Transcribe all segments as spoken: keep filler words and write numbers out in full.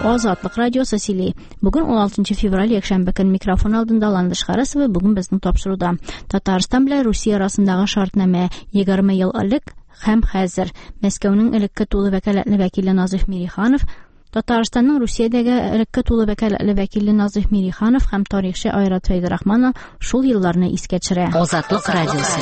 Азатлык радиосы сөйли. Бүген он алтынчы февраль якшәмбе көн микрофон алдында Ландыш Харысова бүген безнең тапшыруда. Татарстан белән Русия арасындагы шартнамә егерме ел элек һәм хәзер. Мәскәүнең элекке тулы вәкаләтле вәкиле Назиф Мириханов, Татарстанның Русиядәге элекке тулы вәкаләтле вәкиле Назиф Мириханов һәм тарихчы Айрат Фәйзрахманов шул елларны искә төшерә. Азатлык радиосы.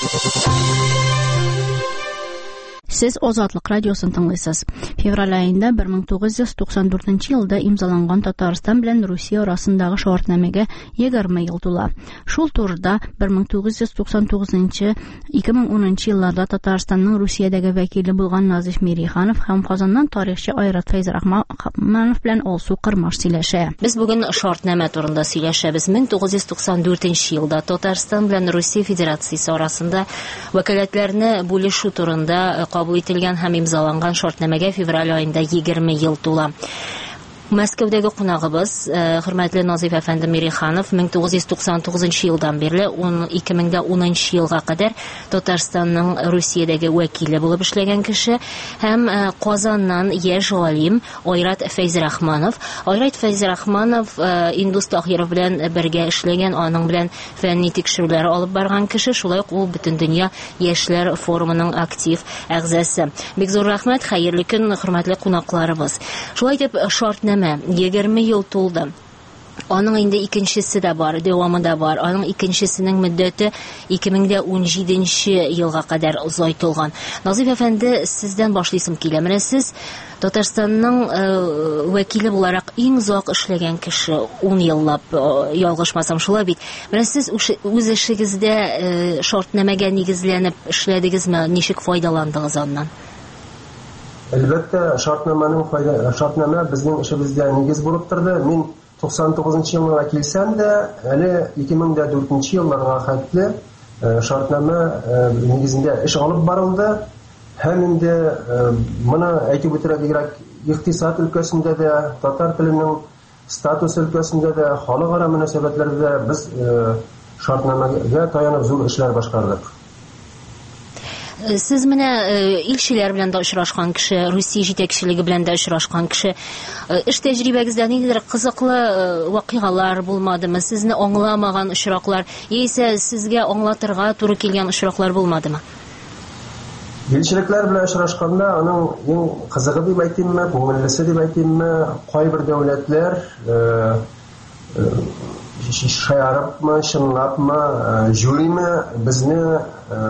Сез Азатлык радиосын тыңлыйсыз. Февраль айында бер мең тугыз йөз туксан дүртенче елда имзаланган Татарстан белән Русия арасындагы шартнамәгә егерме ел тула. Шул турыда бер мең тугыз йөз туксан тугызынчы - ике мең унынчы елларда Татарстанның Русиядәге вәкиле булган Назиф Мириханов һәм Казаннан тарихчы Айрат Фәйзрахманов белән алсу кырмаш сөйләшә. Без бүген шартнамә турында сөйләшәбез. мең тугыз йөз туксан дүртенче елда Татарстан белән Русия Федерациясе арасында вәкаләтләрне бүлешү турында кабул ителгән һәм имзаланган шартнамәгә февраль айында егерме ел тула. Мәскәүдәге кунагыбыз, хөрмәтле Назиф әфәнде Мириханов, мең тугыз йөз туксан тугызынчы елдан бирле ике мең унынчы елга кадәр Татарстанның Русиядәге вәкиле булып эшләгән кеше һәм Казаннан яшь галим Айрат Фәйзрахманов. Айрат Фәйзрахманов Индус Таһиров белән бергә эшләгән, аның белән фәнни тикшерүләр алып барган кеше, шулай ук ул Бөтен дөнья яшьләр форумының актив әгъзасы. Бик зур рәхмәт, хәерле көн, хөрмәтле кунакларыбыз. Шулай дип шартнамә егерме ел тулды. Аның инде икенчесе дә бар, дәвамы да бар. Аның икенчесенең мөддәте ике мең унҗиденче елга кадәр озайтылган. Назиф әфәнде, сездән башлыйсым килә. Менә сез Татарстанның э, вәкиле буларак иң озак эшләгән кеше, ун еллап, ялгышмасам шулай бит. Менә сез үз эшегездә э, шартнамәгә нигезләнеп эшләдегезме, ничек файдаландыгыз аннан? Әлбәттә, шартнаманың файда, шартнама безнең эшебездә нигез булып торды. Мин туксан тугызынчы елга килсәм дә, әле ике мең дүртенче елларга хәтле шартнама нигезендә эш алып барылды. Һәм инде моны әйтеп үтәргә икътисад өлкәсендә дә, татар теленең статус өлкәсендә дә, халыкара мөнәсәбәтләрдә без шартнамага таянып зур эшләр башкардык. Сез менә илчеләр белән дә очрашкан кеше, Русия җитәкчелеге белән дә очрашкан кеше. Эш тәҗрибәгездә ниндидер кызыклы вакыйгалар булмадымы? Сезне аңламаган очраклар, яисә сезгә аңлатырга туры килгән очраклар булмадымы? Илчелекләр белән очрашканда аның иң кызыгы дип әйтимме, күңеллесе дип әйтимме, кайбер дәүләтләр шаярыпмы, чынлапмы, жюриме безне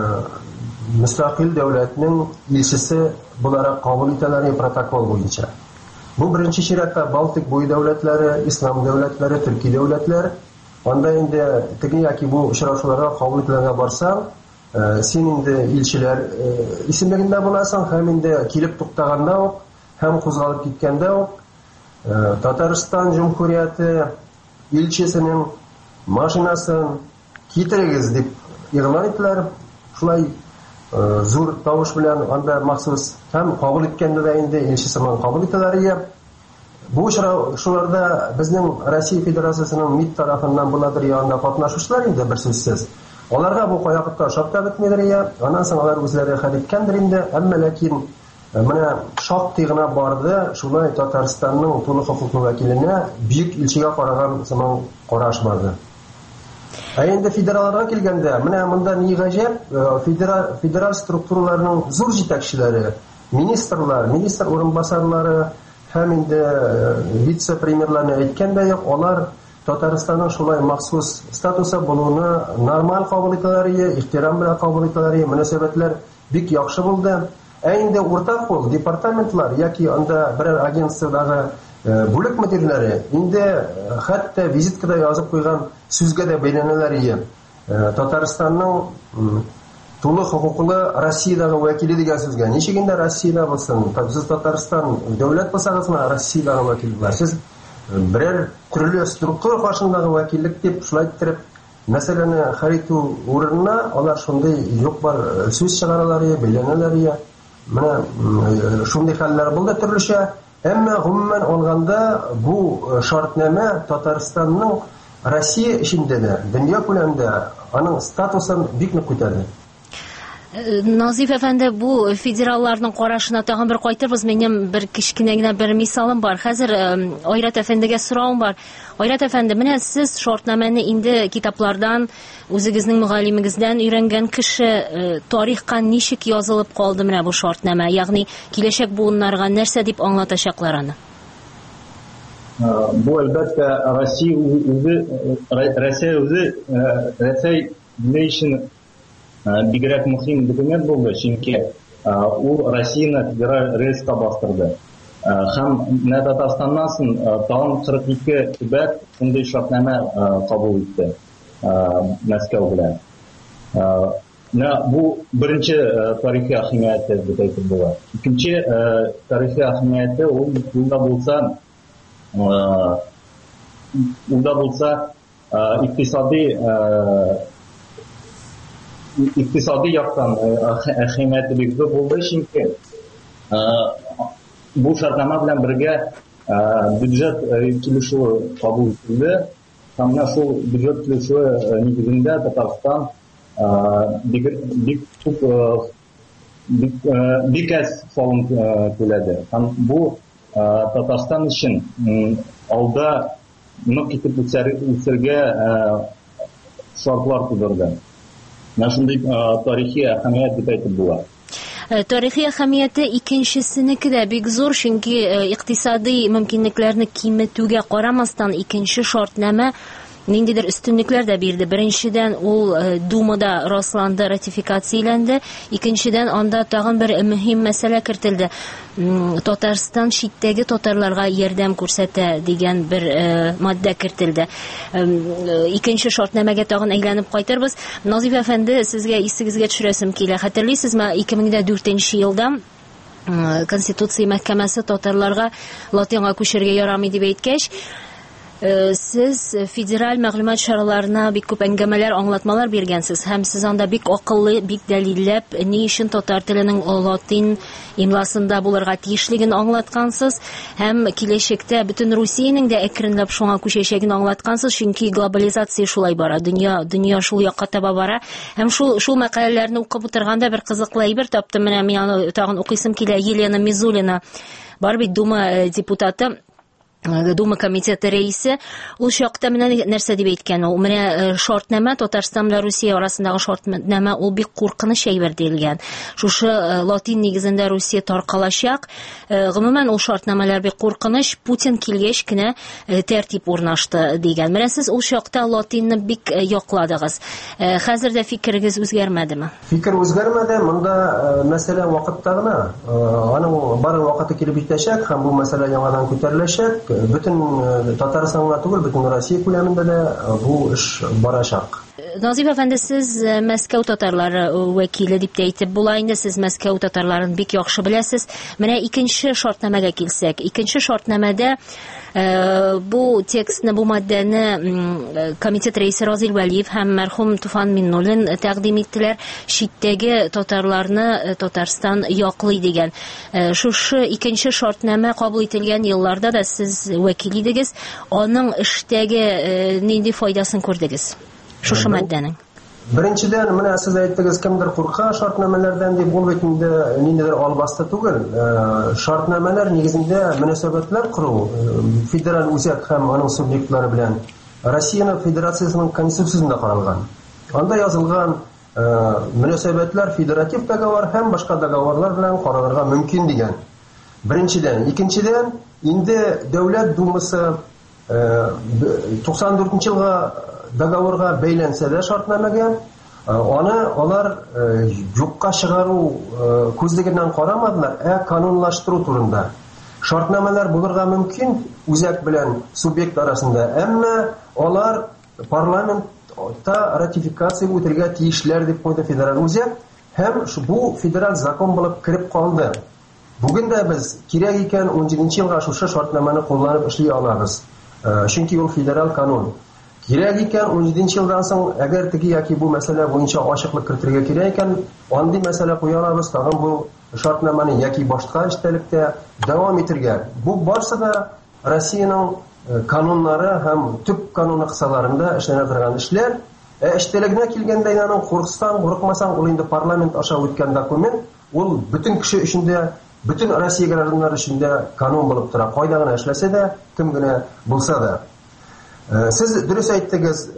müstakil дәүләтнең илчесе буларак кабул итәләр протокол буенча. Бу беренче чиратта Балтик буй дәүләтләре, Ислам дәүләтләре, Төрки дәүләтләре. Анда инде теге яки бу очрашуларга кабул ителгәнгә барсаң, син инде илчеләр исемлегендә буласың, һәм инде килеп туктаганда ук, һәм кузгалып киткәндә ук Татарстан Җумһурияте илчесенең машинасын китерегез дип игълан иттеләр. Шулай зур тавыш белән анда махсус һәм кабул иткәндә дә инде илчесен кабул итәләр. Бу шуларда безнең Россия Федерациясының МИД тарафыннан буладыр янында катнашучылар инде бер сүзсез. Аларга бу каякытта шапка бетмәдер я, аннан соң алар үзләре хәдиткәндер инде, әмма ләкин менә шактый гына барды, шулай Татарстанның тулы хокуклы вәкиленә бөек илчегә караган сыман караш барды. Ә инде федералларга килгәндә, менә монда ни гаҗәп, федераль федераль структураларның зур җитәкчеләре, министрлар, министр урынбасарлары һәм инде вице-премьерларны әйткәндә юк, алар Татарстанның шулай махсус статусы булуны нормаль кабул итәләр, ихтирам белән кабул итәләр, мөнәсәбәтләр бик яхшы булды. Ә инде уртак кул департаментлар яки анда берәр агентстводагы бүлек мөдирләре инде хәтта визиткада язып куйган сүзгә дә бәйләнәләр иде. Татарстанның тулы хокуклы Россиядагы вәкиле дигән сүзгә. Ничек инде Россиядә булсын? Сез Татарстан дәүләт булсагыз, Россиядагы вәкил буласыз. Сез берәр төрле структура каршындагы вәкиллек дип шулай иттереп мәсьәләне хәл итү урынына алар шундый юк бар сүз чыгаралар, бәйләнәләр. Менә шундый хәлләр булды төрлечә. Әмма гомумән алганда бу шартнамә Татарстанның Россия эчендә дә, дөнья күләмендә аның статусын бик нык күтәрде. Назиф әфәнде, бу федералларның карашына тагын бер кайтырбыз. Минем бер кичкенә генә бер мисалым бар. Хәзер Айрат әфәндегә сораум бар. Айрат әфәнде, менә сез шартнамәне инде китаплардан, үзегезнең мөгаллимегездән өйрәнгән кеше, тарихка ничек язылып калды менә бу шартнамә? Ягъни киләчәк буыннарга нәрсә дип аңлатачаклар аны? Бу әлбәттә Россия үзе, Россия үзе, Россия нation бигрәк мөһим документ булды, чөнки ул Россияны федераль реестр бастырды. Һәм менә Татарстаннан соң тагын кырык ике төбәк шундый шартнамә кабул итте Мәскәү белән. Менә бу беренче тарихи әһәмияте дип әйтеп була. Икенче тарихи әһәмияте ул булда булса, улда булса икътисади икътисади яктан әһәмияте бик зур булды, чөнки бу шартнама белән бергә бюджет килешүе кабул ителде. Һәм менә шул бюджет килешүе нигезендә Татарстан бик күп бик әз салым түләде. Һәм бу Татарстан өчен алда нык итеп үсәргә шартлар тудырды. Менә шундый тарихи әһәмият дип әйтеп була. Тарихи әһәмияте икенчесенеке дә бик зур, чөнки икътисади мөмкинлекләрне киметүгә карамастан икенче шартнамә ниндидер өстенлекләр дә бирде. Беренчедән, ул Думада расланды, ратификацияләнде. Икенчедән, анда тагын бер мөһим мәсьәлә кертелде. Татарстан читтәге татарларга ярдәм күрсәтә дигән бер мадда кертелде. Икенче шартнамәгә тагын әйләнеп кайтырбыз. Назиф әфәнде, сезгә исегезгә төшерәсем килә. Хәтерлисезме, ике мең дүртенче елда Конституция мәхкәмәсе татарларга латинга күчәргә ярамый дип әйткәч, сез федераль мәгълүмат чараларына бик күп әңгәмәләр, аңлатмалар биргәнсез, һәм сез анда бик акыллы, бик дәлилләп, ни өчен татар теленең латин имласында булырга тиешлеген аңлаткансыз, һәм киләчәктә бөтен Русиянең дә әкренләп шуңа күчәчәген аңлаткансыз, чөнки глобализация шулай бара, дөнья дөнья шул якка таба бара. Һәм шул шул мәкаләләрне укып утырганда бер кызыклы әйбер таптым. Менә мин аны тагын укыйсым килә. Елена Мизулина бар бит, Дума депутаты, Дума комитеты рәисе. Ул чакта менә нәрсә дип әйткән, ул менә шартнамә, Татарстан белән Русия арасындагы шартнамә, ул бик куркыныч әйбер диелгән. Шушы латин нигезендә Русия таркалачак. Гомумән ул шартнамәләр бик куркыныч, Путин килгәч кенә тәртип урнашты дигән. Менә сез ул чакта латинны бик якладыгыз. Хәзер дә фикерегез үзгәрмәдеме? Фикер үзгәрмәде. Монда мәсьәлә вакытта гына. Аның бары вакыты килеп җитәчәк һәм бу мәсьәлә яңадан күтәреләчәк. Бөтен Татарстанга түгел, бөтен Россия күләмендә дә бу эш барачак. Назиф әфәнде, сез Мәскәү татарлары вәкиле дип әйтеп була инде, сез Мәскәү татарларын бик яхшы беләсез. Менә икенче шартнамәгә килсәк, икенче шартнамәдә бу текстны, бу маддәне комитет рәисе Разил Вәлиев һәм мәрхүм Туфан Миннуллин тәкъдим иттеләр. Читтәге татарларны Татарстан яклый дигән. Шушы икенче шартнамә кабул ителгән елларда да сез вәкил идегез. Аның эштәге нинди файдасын күрдегез? Шушы маддәнең. Беренчедән, менә сез әйттегез, кемдер курка шартнамәләрдән дип, ул бит инде ниндидер албасты түгел. Шартнамәләр нигезендә мөнәсәбәтләр кору федераль үзәк һәм аның субъектлары белән Россия Федерациясының конституциясендә каралган. Анда язылган мөнәсәбәтләр федератив договор һәм башка договорлар белән каралырга мөмкин дигән. Беренчедән, икенчедән, инде Дәүләт Думасы туксан дүртенче елга договорга бәйләнсә дә шартнамәгә, аны алар юкка чыгару күзлегеннән карамадылар, ә канунлаштыру турында. Шартнамәләр булырга мөмкин үзәк белән субъект арасында, әмма алар парламентта ратификация үтәргә тиешләр дип куйды федераль үзәк, һәм бу федераль закон булып кирип калды. Бүген дә без кирәк икән он җиденче елга шушы шартнамәне кулланып эшли алабыз. Чөнки ул федераль канун. Кирәк икән он җиденче елдан соң, әгәр теге яки бу мәсьәлә буенча ачыклык кертергә кирәк икән, андый мәсьәлә куя алабыз, тагын бу шартнаманы яки башка эштәлектә дәвам итергә. Бу барсы да Россиянең кануннары һәм төп канун кысаларында эшләнә торган эшләр. Ә эштәлегенә килгәндә аның курыксаң, курыкмасаң, ул инде парламент аша үткән документ, ул бөтен кеше өчен дә, бөтен Россия гражданнары өчен дә канун булып тора. Кайда гына эшләсә дә, кем генә булса да. Сез дөрес әйттегез,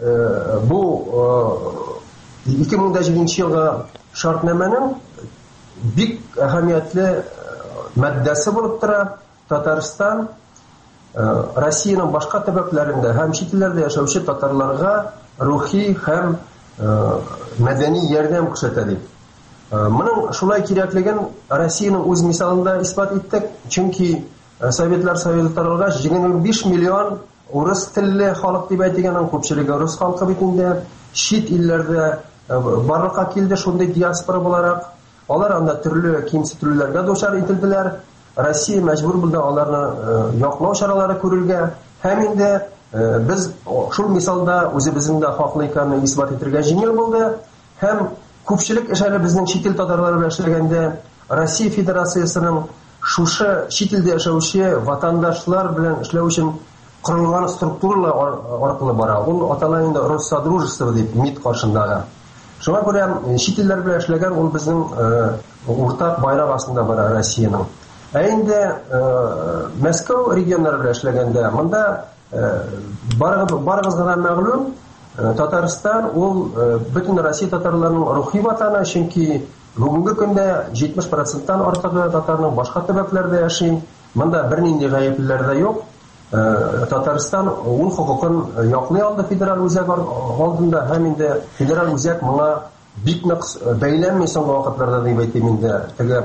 бу ике мең җиденче елга шартнамәнең бик әһәмиятле матдәсе булып тора. Татарстан Россиянең башка төбәкләрендә һәм чит илләрдә яшәүче татарларга рухи һәм мәдәни ярдәм күрсәтә дип. Моның шулай кирәклеген Россиянең үз мисалында исбат иттек, чөнки Советлар Союзы татарларга егерме биш миллион урыс телле халык дип әйтгәннең күпчелеге рус халкы бит инде чит илләрдә барлыкка килде шундый диаспора буларак. Алар анда төрле кимсетүләргә дучар ителделәр. Россия мәҗбүр булды аларны яклау чаралары күрергә. Һәм инде без шул мисалда үзебезнең дә хаклы икәнне исбат итәргә җиңел булды. Һәм күпчелек эшләре безнең чит ил татарлары белән эшләгәндә Россия Федерациясының шушы чит илдә яшәүче ватандашлар белән эшләү өчен корылган структуралар аркылы бара. Ул атала инде Россодружество дип МИД каршындагы. Шуңа күрә чит илләр белән эшләгән ул безнең уртак байрак астында бара Россиянең. Ә инде Мәскәү регионнары белән эшләгәндә монда барыгызга да мәгълүм, Татарстан ул бөтен Россия татарларының рухи ватаны, чөнки бүгенге көндә җитмеш проценттан артыгы татарның башка төбәкләрдә яши. Монда бернинди гаеплеләр дә юк. Татарстан ул хокукын яклый алды федераль үзәк алдында, һәм инде федераль үзәк моңа бик нык бәйләнмәй соңгы вакытларда дип әйтим инде. Теге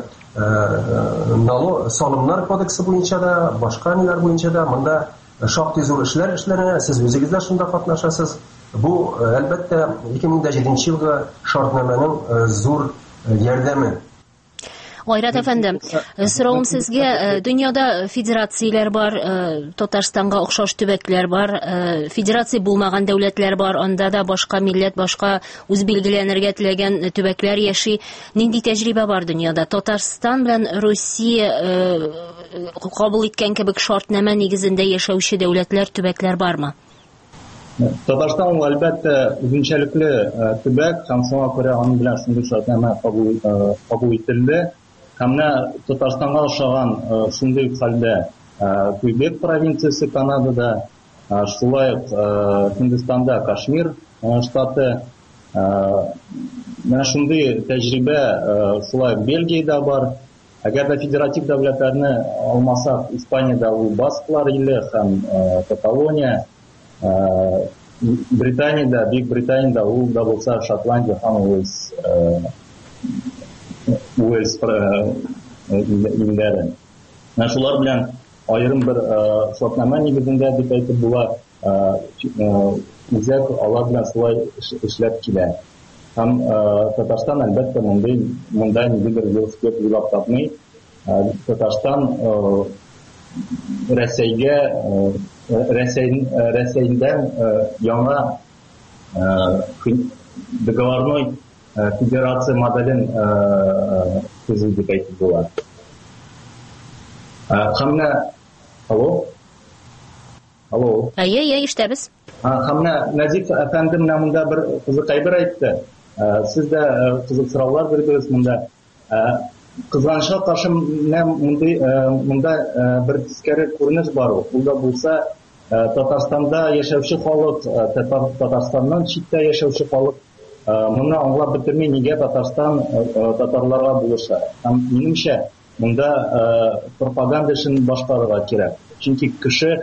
налог салымнар кодексы буенча да, башка ниләр буенча да монда шактый зур эшләр эшләнә. Сез үзегез дә шунда катнашасыз. Бу әлбәттә ике мең җиденче елгы шартнамәнең зур ярдәме. Айрат әфәнде, соравым сезгә, дөньяда федерацияләр бар, Татарстанга охшаш төбәкләр бар, федерация булмаган дәүләтләр бар, анда да башка милләт, башка үз билгеләнергә теләгән төбәкләр яши. Нинди тәҗрибә бар дөньяда? Татарстан белән Россия кабул иткән кебек шартнама нигезендә яшәүче дәүләтләр, төбәкләр бармы? Татарстан әлбәттә үзенчәлекле төбәк, һәм шуңа күрә аның белән шундый шартнама кабул ителде. Һәм Татарстанга охшаган шундый хәлдә Квебек провинциясе Канадада, шулай ук Һиндстанда Кашмир штаты, менә шундый тәҗрибә шулай Бельгиядә бар. Әгәр дә федератив дәүләтләрне алмасак, Испаниядә ул Басклар иле һәм Каталония, Британияда, Бик Британияда ул да булса Шотландия һәм Уэльс Уэльс илләре. Менә шулар белән аерым бер шартнама нигезендә дип әйтеп була, үзәк алар белән шулай эшләп килә. Һәм Татарстан әлбәттә мондай мондай нидер велосипед уйлап тапмый. Татарстан Рәсәйгә Рәсәйдән яңа договорной федерация моделен төзү дип әйтеп була. Һәм алло. Алло. Әйе, әйе, ишетәбез. Һәм Назиф әфәнде менә монда бер кызык әйбер әйтте. Сез дә кызык сораулар бирдегез монда. Кызганычка каршы монда бер тискәре күренеш бар. Ул да булса Татарстанда яшәүче халык, Татарстаннан читтә яшәүче халык моны аңлап бетермәй, нигә Татарстан татарларга булыша. Һәм минемчә, монда пропаганда эшен башкарырга кирәк. Чөнки кеше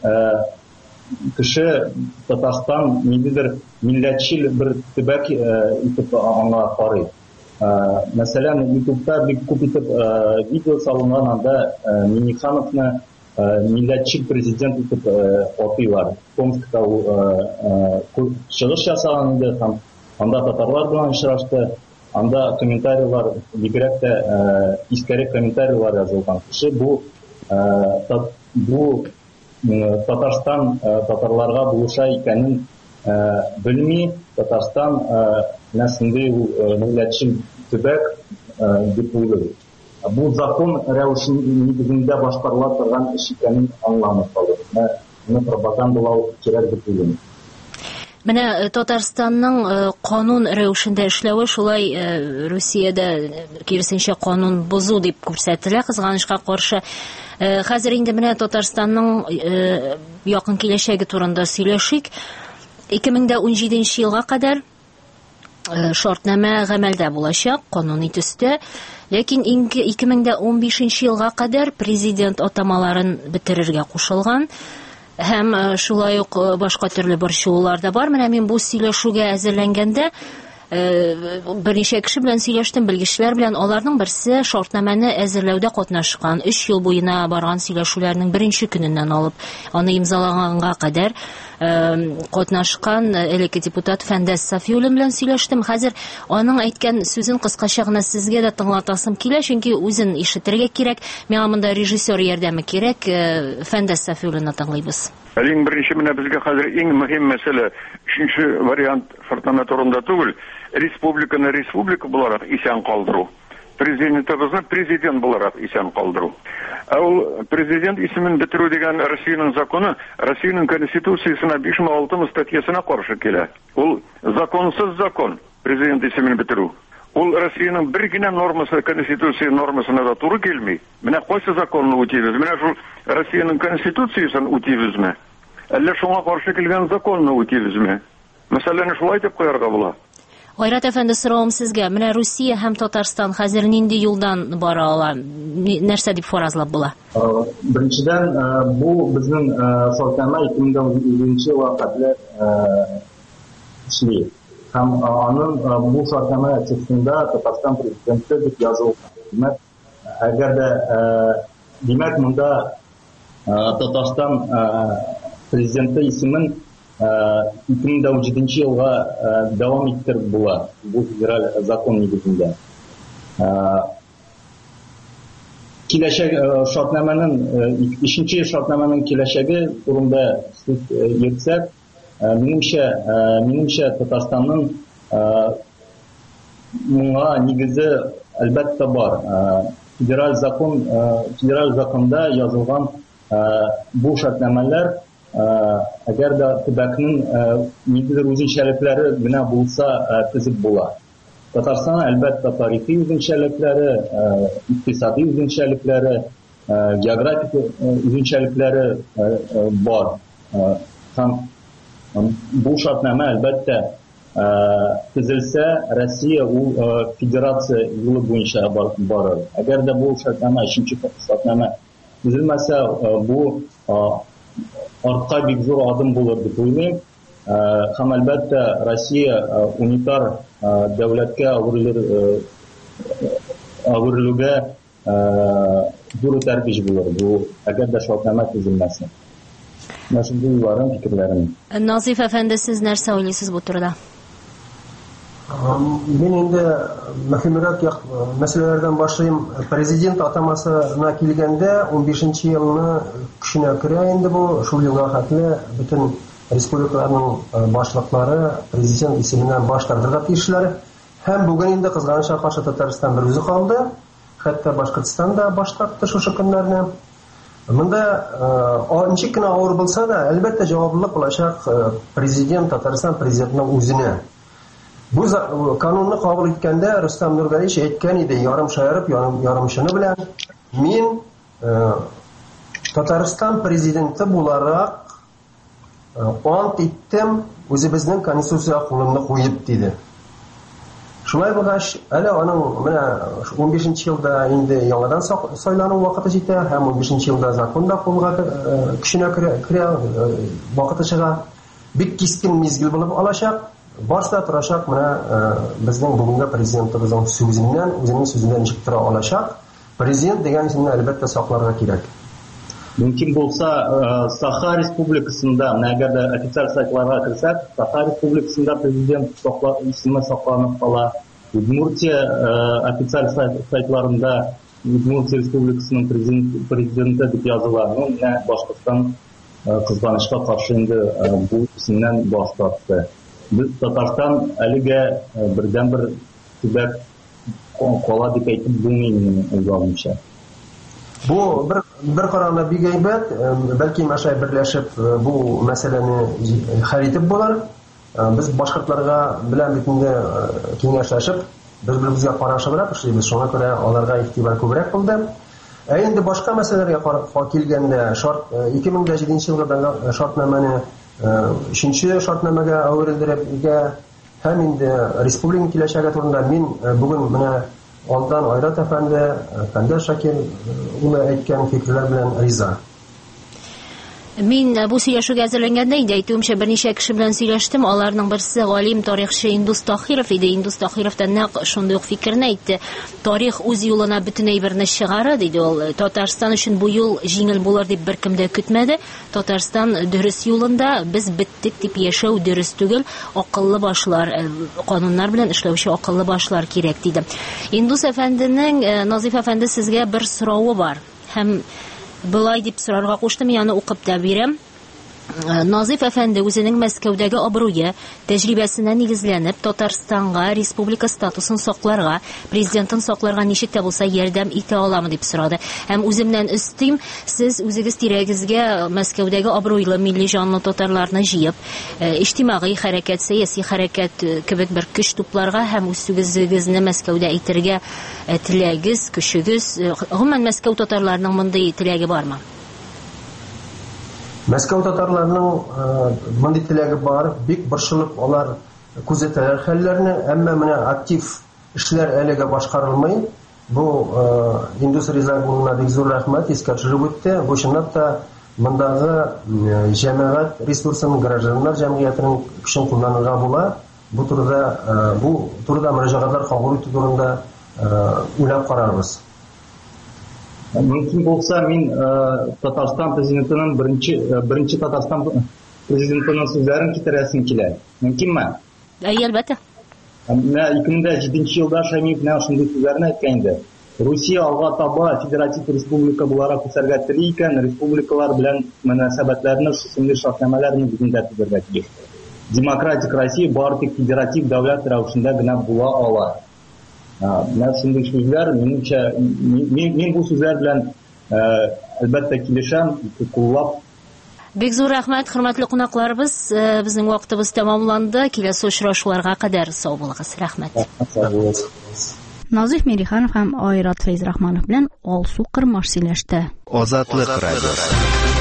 кеше Татарстан ниндидер милләтчил бер төбәк итеп аңа карый. Мәсәлән, YouTube'да бик күп итеп видео салынган, анда Минихановны милләтчил президент итеп атыйлар. Томскта чыгыш ясаган иде, һәм анда татарлар белән очрашты. Анда комментарийлар, бигрәк тә искәрәк комментарийлар язылган. Кеше бу бу Татарстан татарларга булыша икәнен белми, Татарстан нәсендә милләтчил төбәк дип уйлый. Бу закон рәвешен нигезендә башкарыла торган эш икәнен аңламый калды. Моны пропагандалау кирәк дип уйлыйм. Менә Татарстанның канун рәвешендә эшләве шулай Русиядә киресенчә канун бозу дип күрсәтелә, кызганычка каршы. Хәзер инде менә Татарстанның якын киләчәге турында сөйләшик. ике мең дә ун җиденче елга кадәр шартнамә гамәлдә булачак, кануни төстә. Ләкин ике мең дә ун бишенче елга кадәр президент атамаларын бетерергә кушылган. Һәм шулай ук башка төрле борчулар да бар. Менә мин бу сөйләшүгә әзерләнгәндә берничә кеше белән сөйләштем, белгечләр белән. Аларның берсе шартнамәне әзерләүдә катнашкан, өч ел буена барган сөйләшүләрнең беренче көненнән алып, аны имзалаганга кадәр катнашкан элекке депутат Фәндәс Сафиуллин белән сөйләштем. Хәзер аның әйткән сүзен кыскача гына сезгә дә тыңлатасым килә, чөнки үзен ишетергә кирәк. Миңа монда режиссер ярдәме кирәк. Фәндәс Сафиуллинны тыңлыйбыз. Әлең беренче менә безгә хәзер иң мөһим мәсьәлә, өченче вариант шартнама турында түгел, республиканы республика буларак исән калдыру. Президентыбызны президент буларак исән калдыру. Ә ул президент исемен бетерү дигән Россиянең законы, Россиянең конституциясенә биш мең алты статьясына каршы килә. Ул законсыз закон, президент исемен бетерү. Ул Россиянең бер генә нормасы, конституция нормасына да туры килми. Менә кайсы законны үтибез? Менә шул Россиянең конституциясын үтибезме? Әллә шуңа каршы килгән законны үтибезме? Мәсьәләне шулай дип куярга була. Гайрат әфәнде, соравым сезгә, менә Русия һәм Татарстан хәзер нинди юлдан бара ала? Нәрсә дип фаразлап була? Беренчедән, бу безнең шартнама ике мең дә җиденче елга кадәр эшли. Һәм аның бу шартнама текстында Татарстан президенты дип язылган. Әгәр дә димәк монда Татарстан президенты исемен ике мең дә ун җиденче елга дәвам иттереп була, бу федераль закон нигезендә. Киләчәк шартнаманың, икенче шартнаманың киләчәге турында сүз йөртсәк, минемчә, минемчә Татарстанның моңа нигезе әлбәттә бар. Федераль закон, федераль законда язылган бу шартнамалар, әгәр дә төбәкнең нигезе үзенчәлекләре генә булса төзеп була. Татарстан әлбәттә тарихи үзенчәлекләре, икътисади үзенчәлекләре, географик үзенчәлекләре бар. Һәм бу шартнама әлбәттә төзелсә, Россия ул федерация юлы буенча барыр. Әгәр дә бу шартнама, өченче шартнама төзелмәсә, бу артка бик зур адым булыр дип уйлыйм. Һәм әлбәттә Россия унитар дәүләткә әверелүгә зур тәрбиш булыр. Бу әгәр дә шартнама төзелмәсә. Нашым уйларым, фикерләрем. Назиф әфәнде, сез нәрсә уйлыйсыз бу турыда? Мин инде мөһимрәк мәсьәләләрдән башлыйм. Президент атамасына килгәндә ун бишенче елны көченә керә инде бу. Шул елга хәтле бөтен республикаларның башлыклары президент исеменнән баш тартырга тиешләр. Һәм бүген инде кызганычка каршы Татарстан бер үзе калды. Хәтта Башкортстан да баш тартты шушы көннәрне. Монда ничек кенә авыр булса да, әлбәттә җаваплылык булачак президент, Татарстан президентының үзенә. Бу канунны кабул иткәндә Рөстәм Нургалиевич әйткән иде, ярым шаярып, ярымчыны белән, мин Татарстан президенты буларак ант иттем, үзебезнең конституциягә кулымны куеп диде. Шулай булгач, әле аның менә ун бишенче елда инде яңадан сайлану вакыты җитә, һәм ун бишенче елда законда кулга көченә керә, вакыты чыга. Бик кискен мизгел булып алачак. Башта торачак менә безнең бүгенге президентыбызның сүзеннән, үзенең сүзеннән ничек тора алачак. Президент дигән исемне әлбәттә сакларга кирәк. Мөмкин булса, Саха Республикасында, әгәр дә официаль сайтларга керсәк, Саха Республикасында президент исеме сакланып кала. Удмуртия официаль сайтларында Удмуртия Республикасының президенты дип языла. Ну, Башкортстан кызганычка каршы инде бу исемнән баш тартты. Татарстан әлегә бердән-бер төбәк кала дип әйтеп булмый минем уйлавымча. Бу бер бер караганда бик әйбәт, бәлки мәшәй берләшеп бу мәсьәләне хәл итеп булар. Без башкортларга белән битендә киңәшләшеп, бер-беребезгә карашыбрак эшлибез. Шуңа күрә аларга игътибар күбрәк булды. Ә инде башка мәсьәләләргә килгәндә, шарт ике мең җиденче елда шартнаманы өченче шартнамага әверелдерергә һәм инде республика киләчәге турында мин бүген менә алдан Айрат әфәнде, Фәндәр Шакир улы әйткән фикерләр белән риза. Мин бу сөйләшүгә әзерләнгәндә инде әйтүемчә берничә кеше белән сөйләштем. Аларның берсе галим тарихчы Индус Тахиров иде. Индус Тахиров та нәкъ шундый ук фикерне әйтте. Тарих үз юлына бөтен әйберне чыгара диде ул. Татарстан өчен бу юл җиңел булыр дип беркем дә көтмәде. Татарстан дөрес юлында, без беттек дип яшәү дөрес түгел. Акыллы башлар, кануннар белән эшләүче акыллы башлар кирәк диде. Индус әфәнденең, Назиф әфәнде, сезгә бер соравы бар. Һәм Былай дип сорарга куштым, яны укып та бирәм. Назиф әфәнде үзенең Мәскәүдәге абруе, тәҗрибәсенә нигезләнеп, Татарстанга республика статусын сакларга, президентын сакларга ничек тә булса ярдәм итә аламы дип сорады. Һәм үземнән өстим, сез үзегез тирәгезгә Мәскәүдәге абруйлы милли җанлы татарларны җыеп, иҗтимагый хәрәкәт, сәяси хәрәкәт кебек бер көч тупларга һәм үз сүзегезне Мәскәүдә әйтергә теләгез, көчегез, гомумән Мәскәү татарларының мондый теләге бармы? Мәскәү татарларының мондый теләге бар, бик борчылып алар күзәтәләр хәлләрне, әмма менә актив эшләр әлегә башкарылмый. Бу Индус Ризагулына бик зур рәхмәт, искә төшереп үтте. Бу чынлап та мондагы җәмәгать ресурсын, гражданнар җәмгыятенең көчен кулланырга була. Бу турыда бу турыда мөрәҗәгатьләр кабул итү турында уйлап карарбыз. Мөмкин булса, мин Татарстан президентының беренче беренче Татарстан президентының сүзләрен китерәсем килә. Мөмкинме? Әлбәттә. Менә ике мең җиденче елда Шамиев менә шундый сүзләрне әйткән иде. Русия алга таба федератив республика буларак үсәргә тели икән, республикалар белән мөнәсәбәтләрне шундый шартламалар нигезендә төзергә тиеш. Демократик Россия бары тик федератив дәүләт рәвешендә генә була ала. Менә шундый сүзләр, минемчә, мин бу сүзләр белән әлбәттә килешәм, куллап. Бик зур рәхмәт, хөрмәтле кунакларыбыз. Безнең вакытыбыз тәмамланды. Киләсе очрашуларга кадәр сау булыгыз. Рәхмәт. Назиф Мириханов һәм Айрат Фәйзрахманов белән Алсу Кырмаш сөйләште. Азатлык радиосы.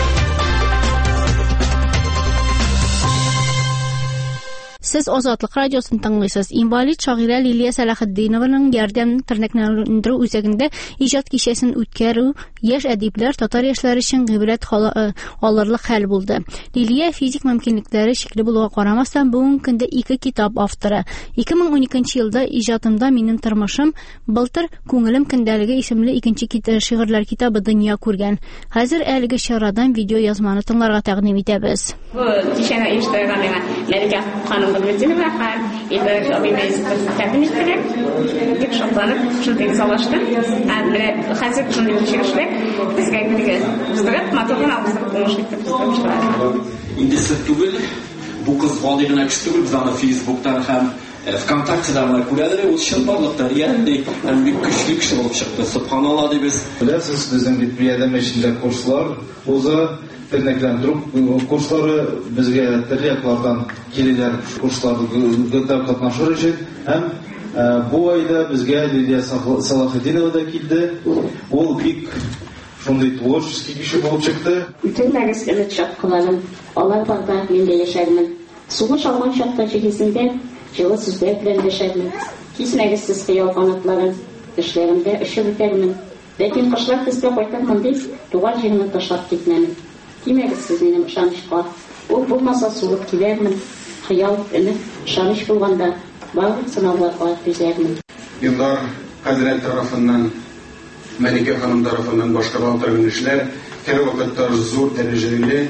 Сез Азатлык радиосын тыңлыйсыз. Инвалид шагыйрә Лилия Сәләхетдинованың ярдәм тернәкләрендә үзәгендә иҗат кичәсен үткәрү яшь әдипләр, татар яшьләре өчен гыйбрәт алырлык хәл булды. Лилия физик мөмкинлекләре шикле булуга карамастан бүген көндә ике китап авторы. ике мең уникенче елда иҗатымда минем тормышым, былтыр күңелем көндәлеге исемле икенче китап шигырьләр китабы дөнья күргән. Хәзер әлеге чарадан видео язманы тыңларга тәкъдим итәбез. Бу кичәгә оештырган миңа Мәликә ханым Гөлҗинова һәм Илбәр Шабимәзов тәкъдим иттеләр. Бик шатланып, шундый салаштым. Һәм менә хәзер шундый кичәшлек безгә генә уздырып, моторын алып уңышлы итеп уздырдылар. Инде сез түгел, бу кыз гади гына кеше түгел, без аны Facebook'тан һәм ВКонтактедан күрәләр, ул чынбарлыкта ягъни һәм бик көчле кеше булып чыкты. Субханалла дибез. Беләсез, безнең бит ярдәм эшендә курслар уза. Тернәкләндерү курслары безгә төрле яклардан киләләр, курсларда катнашыр өчен. Һәм бу айда безгә Лилия Сәләхетдинова да килде. Ул бик шундый творческий кеше булып чыкты. Үтәлмәгез өмет чаткыларын, алар барда мин дә яшәрмен. Сугыш алган чакта җирисендә җылы сүзләр белән яшәрмен. Кисмәгез сез хыял канатларын, эшләремдә эшеп үтәрмен. Ләкин кышлар безгә кайтармын дип, туган җирне ташлап китмәмен. Кимәгез сез минем ышанычка. Ул булмаса сугып киләрмен. Хыял, өмет, ышаныч булганда барлык сынауларга түзәрмен. Еллар хәзрәт тарафыннан, Мәликә ханым тарафыннан башкарылган торган эшләр һәр вакытта зур дәрәҗәле,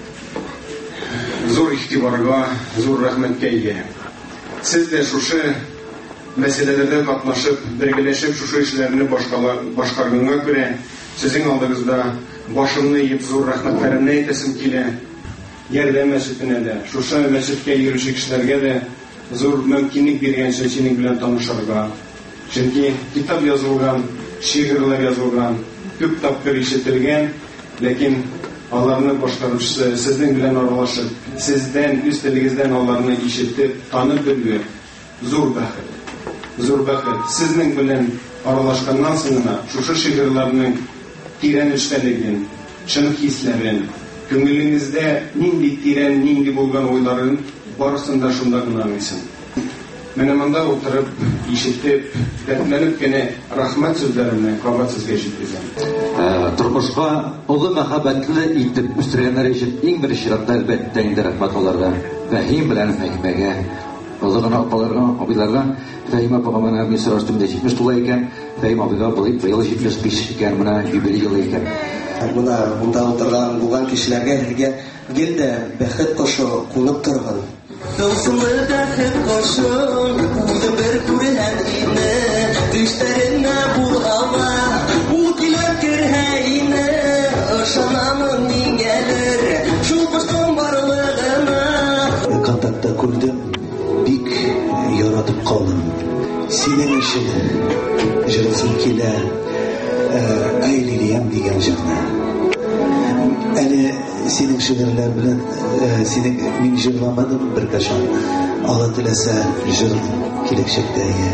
зур игътибарга, зур рәхмәткә ия. Сез дә шушы мәсьәләләрдә катнашып, бергәләшеп шушы эшләрне башкарганга күрә, сезнең алдыгызда башымны иеп зур рәхмәтләремне әйтәсем килә. Ярдәм мәчетенә дә, шушы мәчеткә йөрүче кешеләргә дә зур мөмкинлек биргән синең белән танышырга. Чөнки китап язылган, шигырьләр язылган, күп тапкыр ишетелгән, ләкин аларны башкаручысы сезнең белән аралашып, сездән үз телегездән аларны ишетеп, танып белү зур бәхет. Зур бәхет. Сезнең белән аралашканнан соң гына шушы шигырьләрнең тирән эчтәлеген, чын хисләрен, күңелеңездә нинди тирән, нинди булган уйларын барысын да шунда гына аңлыйсың. Менә монда утырып, ишетеп, дәртләнеп кенә рәхмәт сүзләремне кабат сезгә җиткезәм. Тормышка олы мәхәббәтле итеп үстергәннәр өчен иң беренче чиратта әлбәттә инде рәхмәт аларга. Фәһим белән Фәһимәгә, олы гына апаларга, абыйларга, Фәһим апага менә мин сораштым да җитмеш тула икән, Фәһим абыйга быел җитмеш биш икән, менә юбилей елы икән. Менә монда утырган булган кешеләргә һәргә гел дә бәхет кошы кунып торган. Тылсымлы бәхет кошын, үзе бер күргән ине, төштәренә булганда, ул килеп керһә ине, ышанамын ниңәлер, шул коштың барлыгына. Контактта күрдем, бик яратып калдым. Синең өчен җырласым килә, әй Лилиям дигән җырны. Әле синең шигырьләр белән синең мин җырламадым бер кашан. Алла теләсә җыр киләчәктә ия.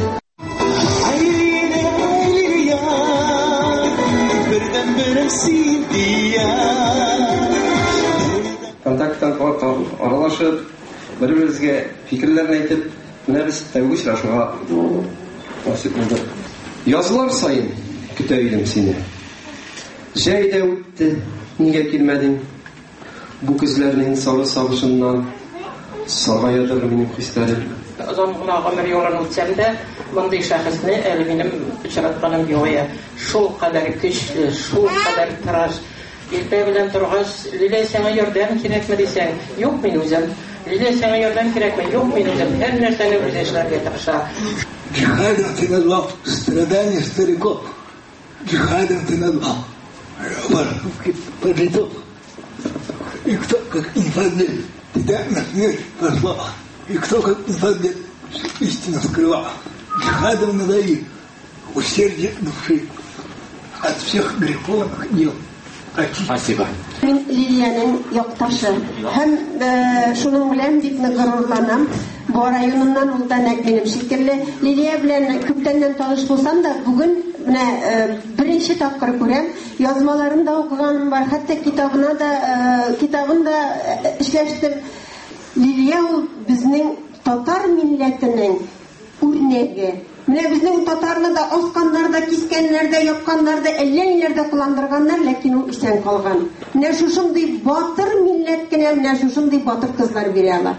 Контакттан аралашып, бер-беребезгә фикерләрне әйтеп, менә без тәүге очрашуга насыйп булды. Язлар саен көтә идем сине. Җәй дә үтте. Нигә килмәдең? Бу күзләрнең сары сагышыннан сагаядыр минем хисләрем. Озон гына гомер юлын үтсәм дә, мондый шәхесне әле минем очратканым юк. Шул кадәр көчле, шул кадәр тырыш. Иртә белән торгач, Лилия, сиңа ярдәм кирәкме дисәң, юк мин үзем. Лилия, сиңа ярдәм кирәкме? Юк мин үзем. Һәр нәрсәне үзе эшләргә тырыша. Джихадом ты назвал страдания стариков. Джихадом ты назвал подрядов. И кто как инфантиль тебя на смерть пошла. И кто как инфантиль истину скрывал. Джихадом надои усердие души от всех греховных дел. Спасибо. Мин Лилиянең якташы. Һәм шуның белән бик горурланам. Бу районымнан ул да нәкъ минем шикелле. Лилия белән күптәннән таныш булсам да, бүген менә беренче тапкыр күрәм. Язмаларын да укыганым бар. Хәтта китабына да китабын да эшләштем. Лилия ул безнең татар милләтенең үрнәге. Менә безнең татарны да асканнар да, кискәннәр дә, япканнар да, әллә ниләр дә кыландырганнар, ләкин ул исән калган. Менә шушындый батыр милләт кенә менә шушындый батыр кызлар бирә ала.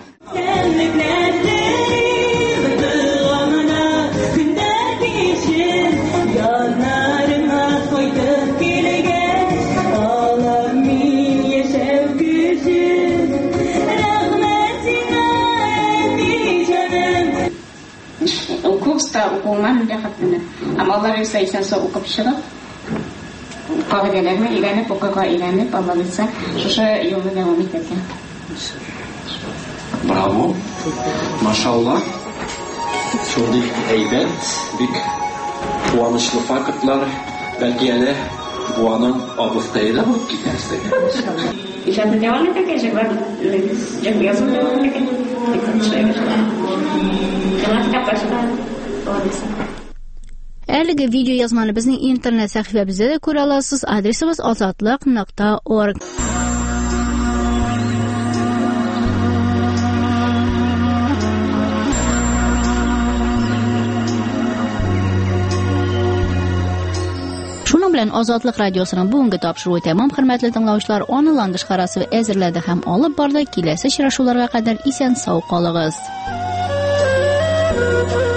Курста укулман да хатны. Амаллар исә исән сау укып чыгып, кагыйдәләрне өйрәнеп, укырга өйрәнеп, Алла белсә, шушы юлны дәвам итәргә. Браво. Машалла. Шундый әйбәт, бик куанычлы фактлар, бәлки әле бу аның абыстайы да булып китәрсе. Ишәтне дәвам итәргә җыгар, җыгар язмы дәвам итәргә. Әлеге видео язманы безнең интернет сәхифәбездә дә күрә аласыз. Адресыбыз азатлык нокта орг. Шуның белән Азатлык радиосының бүгенге тапшыруы тәмам, хөрмәтле тыңлаучылар. Аны Ландыш Харасова әзерләде һәм алып барды. Киләсе очрашуларга кадәр исән сау калыгыз.